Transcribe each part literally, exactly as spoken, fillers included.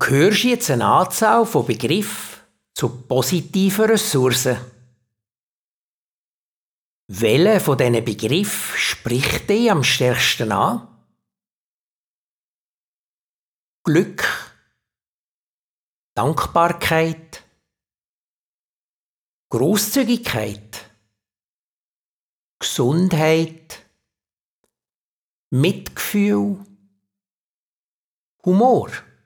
hörst jetzt eine Anzahl von Begriffen zu positiven Ressourcen. Welcher von diesen Begriffen spricht dich am stärksten an? Glück, Dankbarkeit, Großzügigkeit, Gesundheit, Mitgefühl, Humor,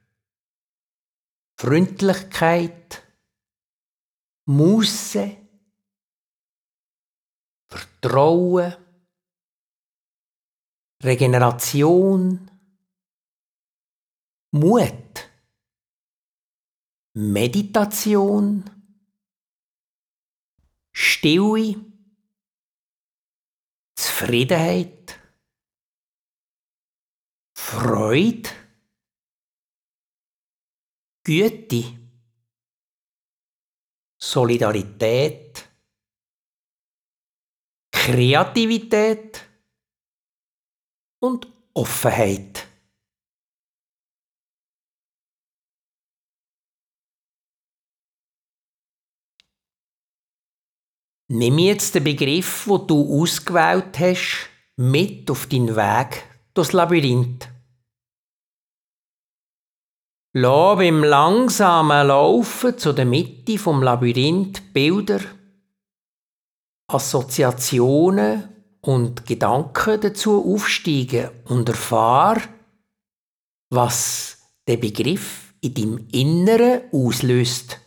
Freundlichkeit, Muße, Vertrauen, Regeneration, Mut, Meditation, Stille, Zufriedenheit, Freude, Güte, Solidarität, Kreativität und Offenheit. Nimm jetzt den Begriff, den du ausgewählt hast, mit auf deinen Weg durchs Labyrinth. Lass beim langsamen Laufen zu der Mitte vom Labyrinth Bilder, Assoziationen und Gedanken dazu aufsteigen und erfahr, was der Begriff in deinem Inneren auslöst.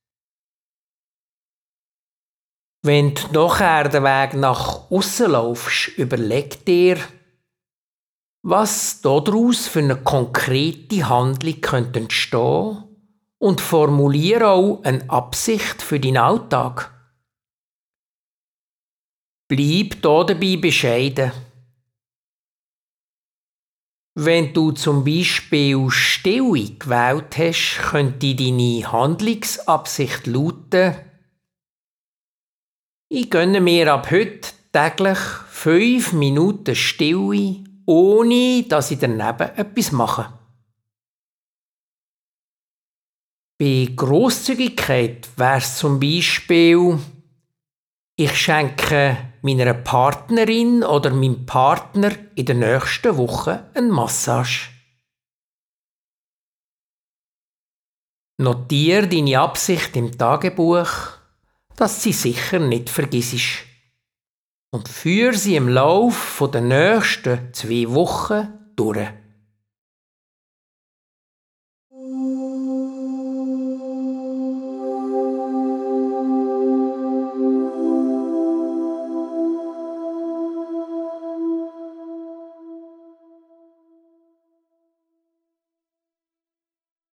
Wenn du nachher den Weg nach aussen laufst, überleg dir, was daraus für eine konkrete Handlung könnte entstehen und formuliere auch eine Absicht für deinen Alltag. Bleib hier dabei bescheiden. Wenn du zum Beispiel Stille gewählt hast, könnte deine Handlungsabsicht lauten: Ich gönne mir ab heute täglich fünf Minuten Stille, ohne dass ich daneben etwas mache. Bei Grosszügigkeit wäre es zum Beispiel: Ich schenke meiner Partnerin oder meinem Partner in der nächsten Woche eine Massage. Notiere deine Absicht im Tagebuch, dass sie sicher nicht vergisst. Und führe sie im Lauf der nächsten zwei Wochen durch.